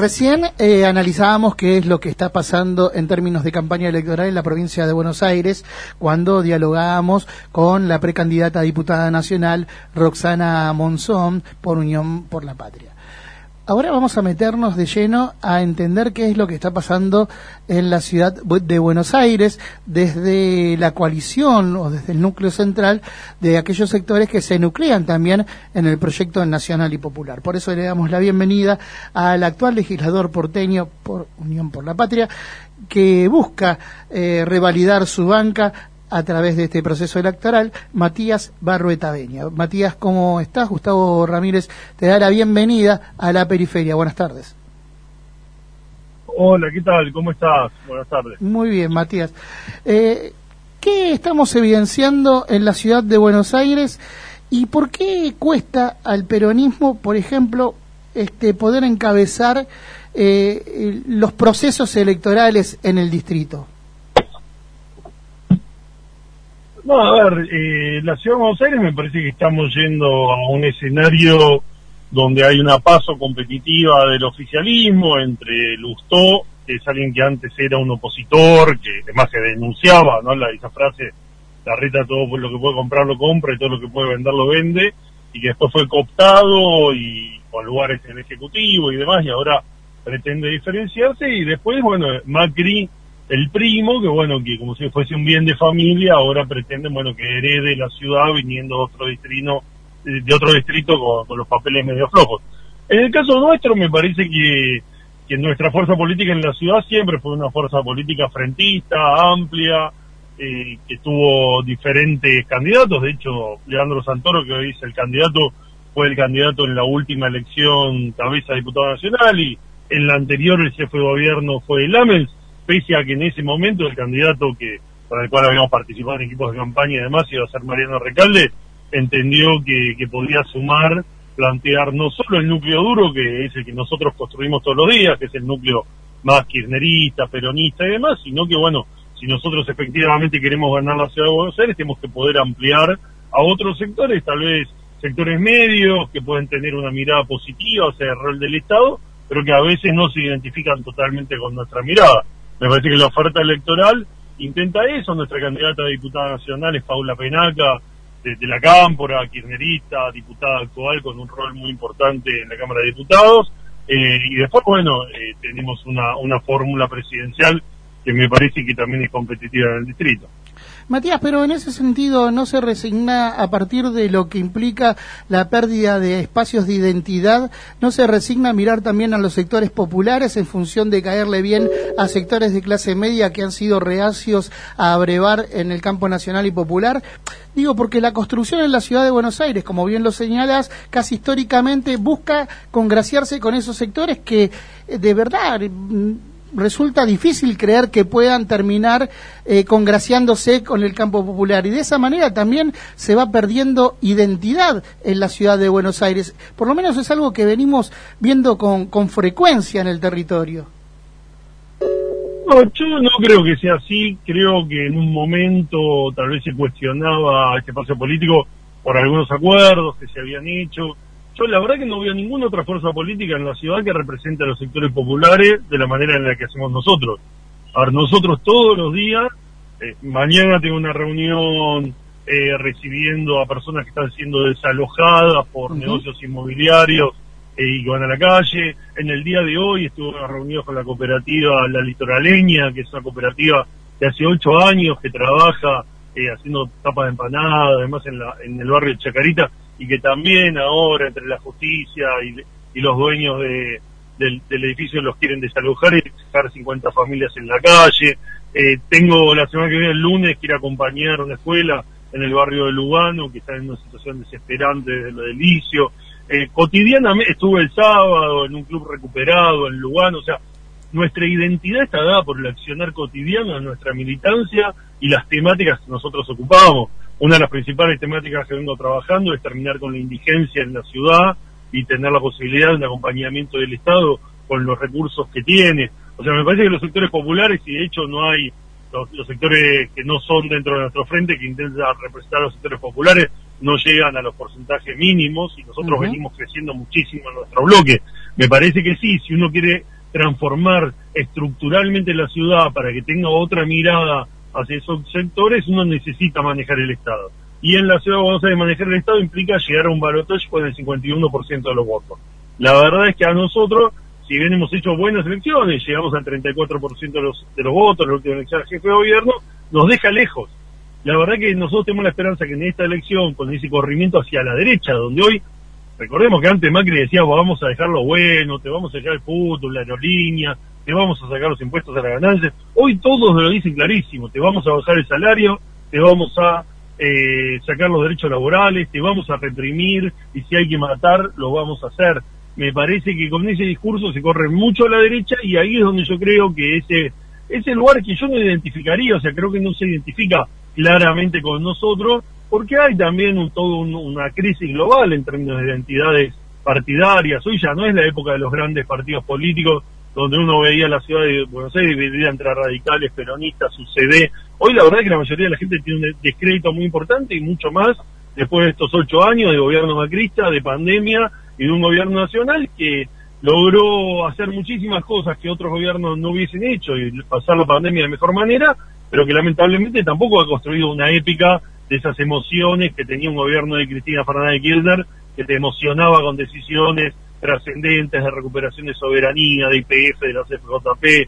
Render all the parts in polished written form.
Recién analizábamos qué es lo que está pasando en términos de campaña electoral en la provincia de Buenos Aires, cuando dialogábamos con la precandidata a diputada nacional Roxana Monzón por Unión por la Patria. Ahora vamos a meternos de lleno a entender qué es lo que está pasando en la ciudad de Buenos Aires desde la coalición o desde el núcleo central de aquellos sectores que se nuclean también en el proyecto nacional y popular. Por eso le damos la bienvenida al actual legislador porteño por Unión por la Patria, que busca revalidar su banca a través de este proceso electoral, Matías Barruetaveña. Matías, ¿cómo estás? Gustavo Ramírez te da la bienvenida a La Periferia. Buenas tardes. Hola, ¿qué tal? ¿Cómo estás? Buenas tardes. Muy bien, Matías. ¿Qué estamos evidenciando en la ciudad de Buenos Aires y por qué cuesta al peronismo, por ejemplo, poder encabezar los procesos electorales en el distrito? No, a ver, la ciudad de Buenos Aires me parece que estamos yendo a un escenario donde hay una paso competitiva del oficialismo entre Lustó, que es alguien que antes era un opositor, que además se denunciaba, ¿no? Esa frase, la reta, todo lo que puede comprar lo compra y todo lo que puede vender lo vende, y que después fue cooptado y con lugares en el Ejecutivo y demás, y ahora pretende diferenciarse, y después, bueno, Macri, el primo, que bueno, que como si fuese un bien de familia, ahora pretende, bueno, que herede la ciudad viniendo de otro distrito con los papeles medio flojos. En el caso nuestro, me parece que nuestra fuerza política en la ciudad siempre fue una fuerza política frentista, amplia, que tuvo diferentes candidatos. De hecho, Leandro Santoro, que hoy es el candidato, fue el candidato en la última elección cabeza de diputado nacional, y en la anterior el jefe de gobierno fue Lamens, pese a que en ese momento el candidato para el cual habíamos participado en equipos de campaña y demás iba a ser Mariano Recalde, entendió que podía sumar, plantear no solo el núcleo duro, que es el que nosotros construimos todos los días, que es el núcleo más kirchnerista, peronista y demás, sino que bueno, si nosotros efectivamente queremos ganar la ciudad de Buenos Aires, tenemos que poder ampliar a otros sectores, tal vez sectores medios, que pueden tener una mirada positiva hacia el rol del Estado, pero que a veces no se identifican totalmente con nuestra mirada. Me parece que la oferta electoral intenta eso. Nuestra candidata a diputada nacional es Paula Penaca, de la Cámpora, kirchnerista, diputada actual con un rol muy importante en la Cámara de Diputados. Y después, bueno, tenemos una fórmula presidencial que me parece que también es competitiva en el distrito. Matías, pero en ese sentido no se resigna a partir de lo que implica la pérdida de espacios de identidad, no se resigna a mirar también a los sectores populares en función de caerle bien a sectores de clase media que han sido reacios a abrevar en el campo nacional y popular. Digo, porque la construcción en la ciudad de Buenos Aires, como bien lo señalas, casi históricamente busca congraciarse con esos sectores que de verdad resulta difícil creer que puedan terminar congraciándose con el campo popular, y de esa manera también se va perdiendo identidad en la ciudad de Buenos Aires. Por lo menos es algo que venimos viendo con frecuencia en el territorio. No, yo no creo que sea así. Creo que en un momento tal vez se cuestionaba este espacio político por algunos acuerdos que se habían hecho. Yo la verdad que no veo ninguna otra fuerza política en la ciudad que represente a los sectores populares de la manera en la que hacemos nosotros. A ver, nosotros todos los días, mañana tengo una reunión recibiendo a personas que están siendo desalojadas por negocios inmobiliarios y que van a la calle. En el día de hoy estuve reunido con la cooperativa La Litoraleña, que es una cooperativa de hace 8 años que trabaja haciendo tapas de empanada, además en el barrio de Chacarita, y que también ahora entre la justicia y los dueños del edificio los quieren desalojar y dejar 50 familias en la calle. Tengo la semana que viene, el lunes, que ir a acompañar una escuela en el barrio de Lugano, que está en una situación desesperante desde lo del licio. Cotidianamente estuve el sábado en un club recuperado en Lugano. O sea, nuestra identidad está dada por el accionar cotidiano de nuestra militancia y las temáticas que nosotros ocupamos. Una de las principales temáticas que vengo trabajando es terminar con la indigencia en la ciudad y tener la posibilidad de un acompañamiento del Estado con los recursos que tiene. O sea, me parece que los sectores populares, y de hecho no hay los sectores que no son dentro de nuestro frente, que intentan representar a los sectores populares, no llegan a los porcentajes mínimos, y nosotros venimos creciendo muchísimo en nuestro bloque. Me parece que sí, si uno quiere transformar estructuralmente la ciudad para que tenga otra mirada hacia esos sectores, uno necesita manejar el Estado. Y en la ciudad de Buenos Aires manejar el Estado implica llegar a un balotaje con el 51% de los votos. La verdad es que a nosotros, si bien hemos hecho buenas elecciones, llegamos al 34% de los votos, la última elección al jefe de gobierno, nos deja lejos. La verdad que nosotros tenemos la esperanza que en esta elección, con ese corrimiento hacia la derecha, donde hoy, recordemos que antes Macri decía, vamos a dejar lo bueno, te vamos a dejar el fútbol, la aerolínea, te vamos a sacar los impuestos a las ganancias. Hoy todos lo dicen clarísimo, te vamos a bajar el salario, te vamos a sacar los derechos laborales, te vamos a reprimir, y si hay que matar, lo vamos a hacer. Me parece que con ese discurso se corre mucho a la derecha, y ahí es donde yo creo que ese lugar que yo no identificaría, o sea, creo que no se identifica claramente con nosotros, porque hay también una crisis global en términos de identidades partidarias. Hoy ya no es la época de los grandes partidos políticos, donde uno veía la ciudad de Buenos Aires dividida entre radicales, peronistas, UCD. Hoy la verdad es que la mayoría de la gente tiene un descrédito muy importante, y mucho más después de estos 8 años de gobierno macrista, de pandemia y de un gobierno nacional que logró hacer muchísimas cosas que otros gobiernos no hubiesen hecho y pasar la pandemia de mejor manera, pero que lamentablemente tampoco ha construido una épica de esas emociones que tenía un gobierno de Cristina Fernández de Kirchner, que te emocionaba con decisiones trascendentes de recuperación de soberanía, de IPF, de la CFJP,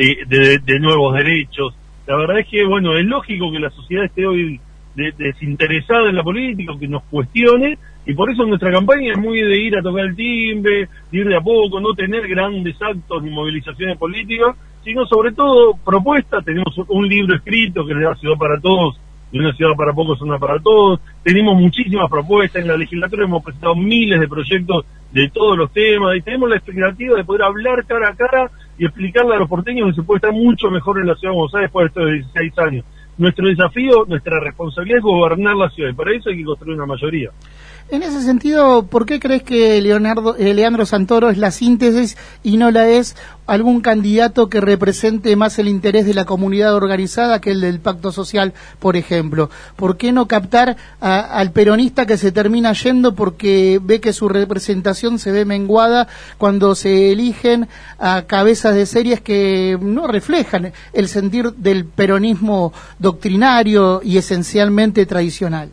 de nuevos derechos. La verdad es que, bueno, es lógico que la sociedad esté hoy desinteresada en la política, que nos cuestione, y por eso nuestra campaña es muy de ir a tocar el timbre, de ir de a poco, no tener grandes actos ni movilizaciones políticas, sino sobre todo propuestas. Tenemos un libro escrito que es La ciudad para todos, y una ciudad para pocos, una para todos. Tenemos muchísimas propuestas, en la legislatura hemos presentado miles de proyectos de todos los temas, y tenemos la expectativa de poder hablar cara a cara y explicarle a los porteños que se puede estar mucho mejor en la ciudad de Buenos Aires después de estos 16 años. Nuestro desafío, nuestra responsabilidad es gobernar la ciudad, y para eso hay que construir una mayoría. En ese sentido, ¿por qué crees que Leandro Santoro es la síntesis y no la es algún candidato que represente más el interés de la comunidad organizada que el del pacto social, por ejemplo? ¿Por qué no captar al peronista que se termina yendo porque ve que su representación se ve menguada cuando se eligen a cabezas de series que no reflejan el sentir del peronismo doctrinario y esencialmente tradicional?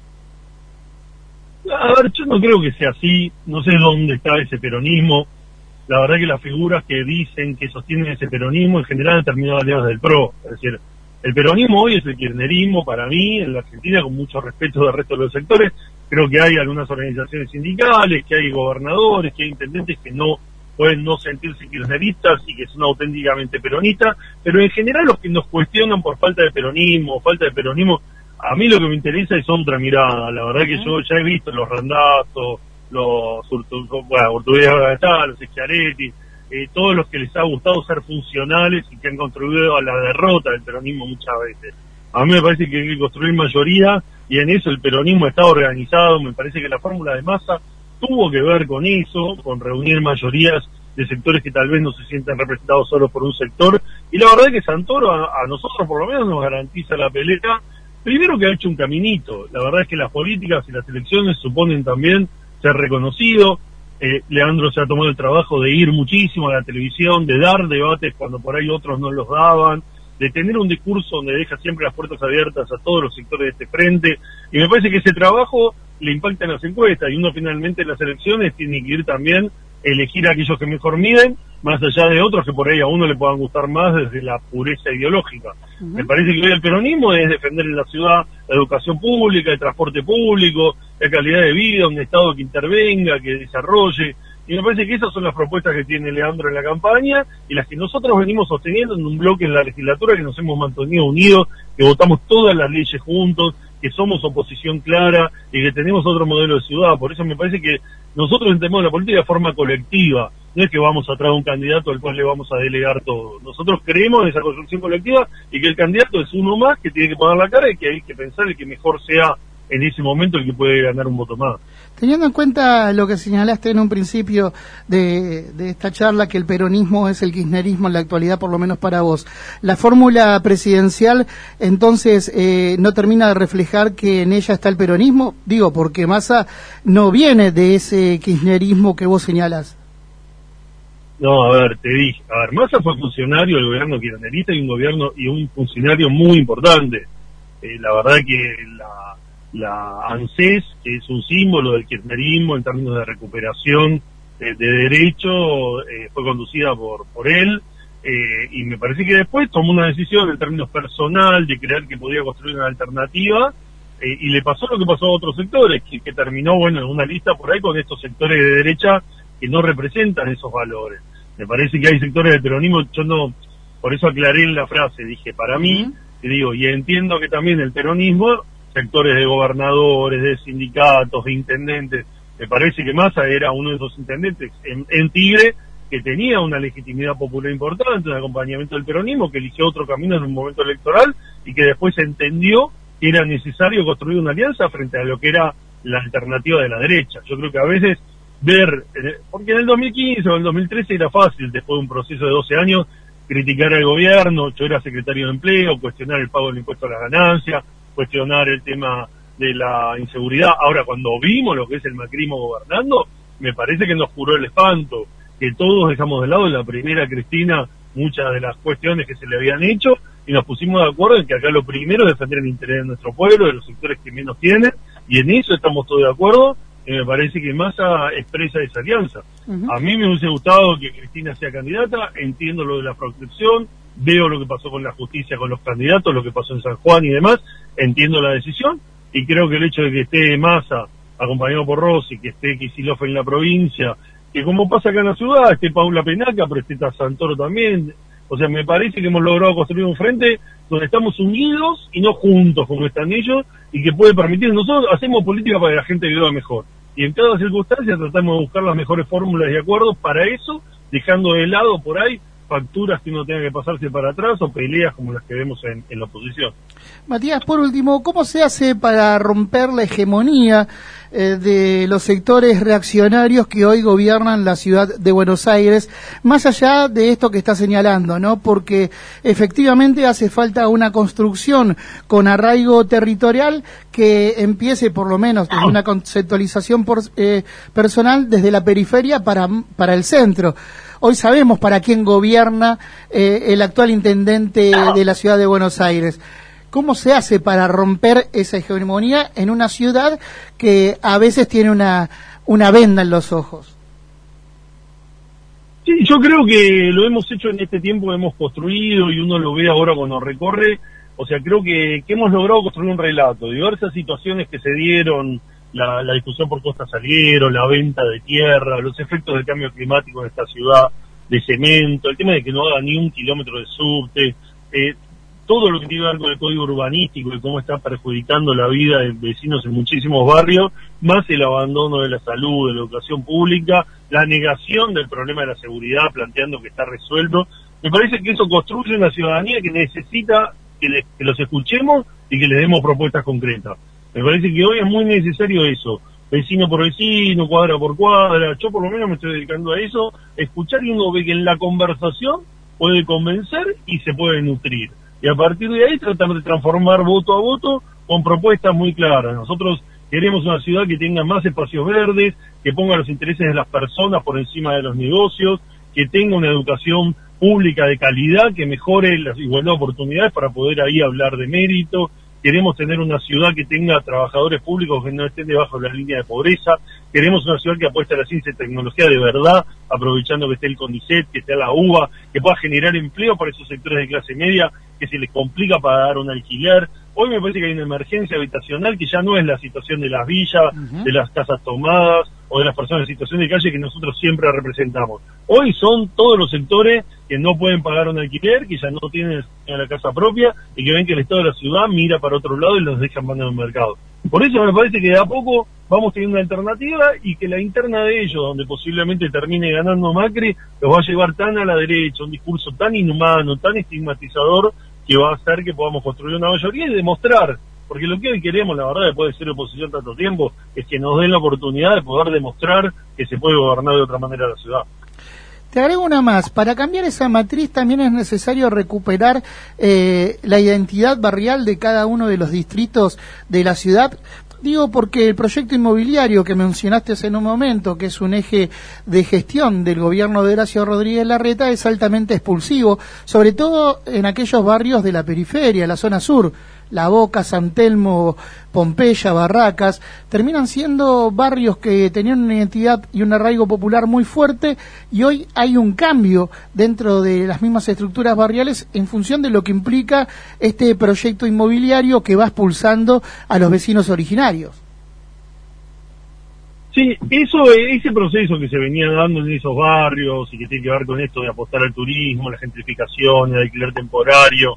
A ver, yo no creo que sea así, no sé dónde está ese peronismo. La verdad que las figuras que dicen que sostienen ese peronismo en general han terminado aliadas del PRO. Es decir, el peronismo hoy es el kirchnerismo para mí, en la Argentina, con mucho respeto del resto de los sectores. Creo que hay algunas organizaciones sindicales, que hay gobernadores, que hay intendentes que no pueden no sentirse kirchneristas y que son auténticamente peronistas, pero en general los que nos cuestionan por falta de peronismo, a mí lo que me interesa es otra mirada. La verdad que yo ya he visto los Randazzo, los Urtubidez, los Schiaretti, todos los que les ha gustado ser funcionales y que han contribuido a la derrota del peronismo muchas veces. A mí me parece que hay que construir mayoría, y en eso el peronismo está organizado. Me parece que la fórmula de Massa tuvo que ver con eso, con reunir mayorías de sectores que tal vez no se sientan representados solo por un sector, y la verdad es que Santoro a nosotros por lo menos nos garantiza la pelea. Primero que ha hecho un caminito. La verdad es que las políticas y las elecciones suponen también ser reconocido. Leandro se ha tomado el trabajo de ir muchísimo a la televisión, de dar debates cuando por ahí otros no los daban, de tener un discurso donde deja siempre las puertas abiertas a todos los sectores de este frente, y me parece que ese trabajo le impacta en las encuestas, y uno finalmente en las elecciones tiene que ir también elegir a aquellos que mejor miden, más allá de otros que por ahí a uno le puedan gustar más desde la pureza ideológica. Me parece que hoy el peronismo es defender en la ciudad la educación pública, el transporte público, la calidad de vida, un Estado que intervenga, que desarrolle, y me parece que esas son las propuestas que tiene Leandro en la campaña, y las que nosotros venimos sosteniendo en un bloque en la legislatura, que nos hemos mantenido unidos, que votamos todas las leyes juntos, que somos oposición clara y que tenemos otro modelo de ciudad. Por eso me parece que nosotros entendemos la política de forma colectiva, no es que vamos a traer un candidato al cual le vamos a delegar todo. Nosotros creemos en esa construcción colectiva, y que el candidato es uno más que tiene que poner la cara, y que hay que pensar el que mejor sea en ese momento el que puede ganar un voto más. Teniendo en cuenta lo que señalaste en un principio de esta charla, que el peronismo es el kirchnerismo en la actualidad, por lo menos para vos, ¿la fórmula presidencial entonces no termina de reflejar que en ella está el peronismo? Digo, porque Massa no viene de ese kirchnerismo que vos señalás. No, a ver, te dije, Massa fue funcionario del gobierno kirchnerista y un funcionario muy importante. La verdad que la ANSES, que es un símbolo del kirchnerismo en términos de recuperación de derecho, fue conducida por él, y me parece que después tomó una decisión en términos personal de creer que podía construir una alternativa, y le pasó lo que pasó a otros sectores, que terminó, bueno, en una lista por ahí con estos sectores de derecha que no representan esos valores. Me parece que hay sectores del peronismo, yo no, por eso aclaré en la frase, dije, para mí, y digo, y entiendo que también el peronismo, sectores de gobernadores, de sindicatos, de intendentes, me parece que Massa era uno de esos intendentes en Tigre, que tenía una legitimidad popular importante, un acompañamiento del peronismo, que eligió otro camino en un momento electoral, y que después entendió que era necesario construir una alianza frente a lo que era la alternativa de la derecha. Yo creo que a veces ver, porque en el 2015 o en el 2013 era fácil, después de un proceso de 12 años, criticar al gobierno. Yo era secretario de Empleo, cuestionar el pago del impuesto a las ganancias, cuestionar el tema de la inseguridad. Ahora, cuando vimos lo que es el macrismo gobernando, me parece que nos juró el espanto, que todos dejamos de lado en la primera Cristina muchas de las cuestiones que se le habían hecho, y nos pusimos de acuerdo en que acá lo primero es defender el interés de nuestro pueblo, de los sectores que menos tienen, y en eso estamos todos de acuerdo, y me parece que Massa expresa esa alianza. A mí me hubiese gustado que Cristina sea candidata, entiendo lo de la proscripción, veo lo que pasó con la justicia, con los candidatos, lo que pasó en San Juan y demás, entiendo la decisión, y creo que el hecho de que esté Massa acompañado por Rossi, que esté Kicillof en la provincia, que como pasa acá en la ciudad, esté Paula Penaca, pero esté Santoro también. O sea, me parece que hemos logrado construir un frente donde estamos unidos y no juntos como están ellos, y que puede permitir, nosotros hacemos política para que la gente viva mejor. Y en cada circunstancia tratamos de buscar las mejores fórmulas y acuerdos para eso, dejando de lado por ahí facturas que uno tenga que pasarse para atrás o peleas como las que vemos en la oposición. Matías, por último, ¿cómo se hace para romper la hegemonía de los sectores reaccionarios que hoy gobiernan la ciudad de Buenos Aires, más allá de esto que está señalando, ¿no? Porque efectivamente hace falta una construcción con arraigo territorial que empiece, por lo menos, desde una conceptualización personal desde la periferia para el centro. Hoy sabemos para quién gobierna el actual intendente de la ciudad de Buenos Aires. ¿Cómo se hace para romper esa hegemonía en una ciudad que a veces tiene una venda en los ojos? Sí, yo creo que lo hemos hecho en este tiempo, hemos construido, y uno lo ve ahora cuando recorre. O sea, creo que hemos logrado construir un relato, diversas situaciones que se dieron, la discusión por Costa Salguero, la venta de tierra, los efectos del cambio climático en esta ciudad, de cemento, el tema de que no haga ni un kilómetro de subte, todo lo que tiene que ver con el código urbanístico y cómo está perjudicando la vida de vecinos en muchísimos barrios, más el abandono de la salud, de la educación pública, la negación del problema de la seguridad, planteando que está resuelto. Me parece que eso construye una ciudadanía que necesita que los escuchemos y que les demos propuestas concretas. Me parece que hoy es muy necesario eso, vecino por vecino, cuadra por cuadra. Yo por lo menos me estoy dedicando a eso, escuchar, y uno ve que en la conversación puede convencer y se puede nutrir. Y a partir de ahí tratar de transformar voto a voto con propuestas muy claras. Nosotros queremos una ciudad que tenga más espacios verdes, que ponga los intereses de las personas por encima de los negocios, que tenga una educación pública de calidad, que mejore la igualdad de oportunidades para poder ahí hablar de mérito. Queremos tener una ciudad que tenga trabajadores públicos que no estén debajo de la línea de pobreza. Queremos una ciudad que apueste a la ciencia y tecnología de verdad, aprovechando que esté el CONICET, que esté la UBA, que pueda generar empleo para esos sectores de clase media que se les complica para dar un alquiler. Hoy me parece que hay una emergencia habitacional que ya no es la situación de las villas, de las casas tomadas o de las personas en situación de calle que nosotros siempre representamos. Hoy son todos los sectores que no pueden pagar un alquiler, que ya no tienen la casa propia y que ven que el Estado de la ciudad mira para otro lado y los dejan mandar al mercado. Por eso me parece que de a poco vamos teniendo una alternativa, y que la interna de ellos, donde posiblemente termine ganando Macri, los va a llevar tan a la derecha, un discurso tan inhumano, tan estigmatizador, que va a hacer que podamos construir una mayoría y demostrar, porque lo que hoy queremos, la verdad, después de ser oposición tanto tiempo, es que nos den la oportunidad de poder demostrar que se puede gobernar de otra manera la ciudad. Te agrego una más. Para cambiar esa matriz también es necesario recuperar la identidad barrial de cada uno de los distritos de la ciudad. Digo porque el proyecto inmobiliario que mencionaste hace un momento, que es un eje de gestión del gobierno de Horacio Rodríguez Larreta, es altamente expulsivo, sobre todo en aquellos barrios de la periferia, la zona sur. La Boca, San Telmo, Pompeya, Barracas, terminan siendo barrios que tenían una identidad y un arraigo popular muy fuerte, y hoy hay un cambio dentro de las mismas estructuras barriales en función de lo que implica este proyecto inmobiliario que va expulsando a los vecinos originarios. Sí, ese proceso que se venía dando en esos barrios y que tiene que ver con esto de apostar al turismo, la gentrificación, el alquiler temporario,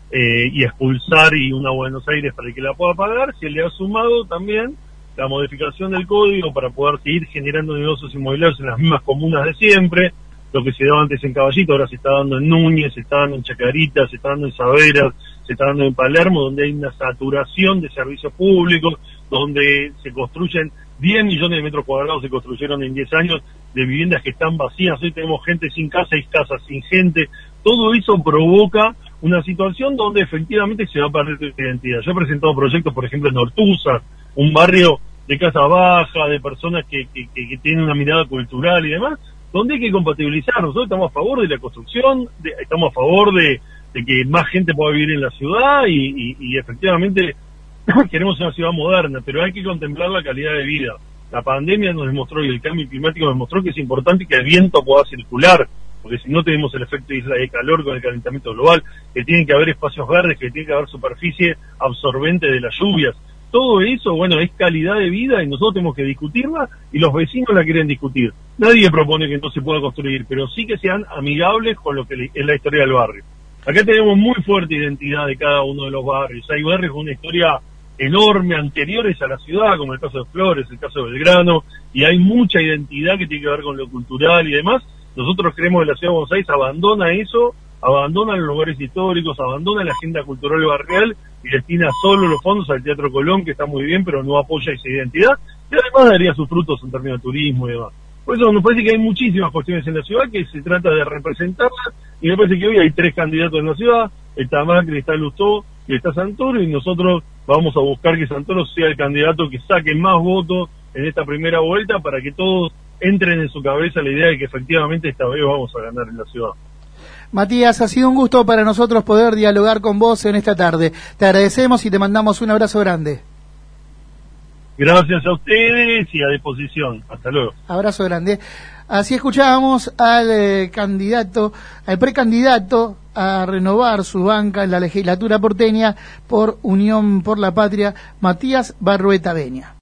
y expulsar y una Buenos Aires para el que la pueda pagar, se le ha sumado también la modificación del código para poder seguir generando negocios inmobiliarios en las mismas comunas de siempre. Lo que se daba antes en Caballito ahora se está dando en Núñez, se está dando en Chacarita, se está dando en Saberas, se está dando en Palermo, donde hay una saturación de servicios públicos, donde se construyen 10 millones de metros cuadrados, se construyeron en 10 años de viviendas que están vacías. Hoy tenemos gente sin casa y casas sin gente. Todo eso provoca una situación donde efectivamente se va a perder tu identidad. Yo he presentado proyectos, por ejemplo, en Ortúzar, un barrio de casa baja, de personas que tienen una mirada cultural y demás, donde hay que compatibilizar. Nosotros estamos a favor de la construcción, estamos a favor de que más gente pueda vivir en la ciudad y efectivamente queremos una ciudad moderna, pero hay que contemplar la calidad de vida. La pandemia nos demostró y el cambio climático nos demostró que es importante que el viento pueda circular, porque si no tenemos el efecto isla de calor con el calentamiento global, que tienen que haber espacios verdes, que tiene que haber superficie absorbente de las lluvias. Todo eso, bueno, es calidad de vida y nosotros tenemos que discutirla y los vecinos la quieren discutir. Nadie propone que no se pueda construir, pero sí que sean amigables con lo que es la historia del barrio. Acá tenemos muy fuerte identidad de cada uno de los barrios. Hay barrios con una historia enorme, anteriores a la ciudad, como el caso de Flores, el caso de Belgrano, y hay mucha identidad que tiene que ver con lo cultural y demás. Nosotros creemos que la ciudad de Buenos Aires abandona eso, abandona los lugares históricos, abandona la agenda cultural barrial y destina solo los fondos al Teatro Colón, que está muy bien, pero no apoya esa identidad, y además daría sus frutos en términos de turismo y demás. Por eso nos parece que hay muchísimas cuestiones en la ciudad que se trata de representarlas, y me parece que hoy hay 3 candidatos en la ciudad: está Macri, está Lustó y está Santoro, y nosotros vamos a buscar que Santoro sea el candidato que saque más votos en esta primera vuelta para que todos entren en su cabeza la idea de que efectivamente esta vez vamos a ganar en la ciudad. Matías, ha sido un gusto para nosotros poder dialogar con vos en esta tarde. Te agradecemos y te mandamos un abrazo grande. Gracias a ustedes y a disposición. Hasta luego. Abrazo grande. Así escuchábamos al candidato, al precandidato a renovar su banca en la legislatura porteña por Unión por la Patria, Matías Barrueta Beña.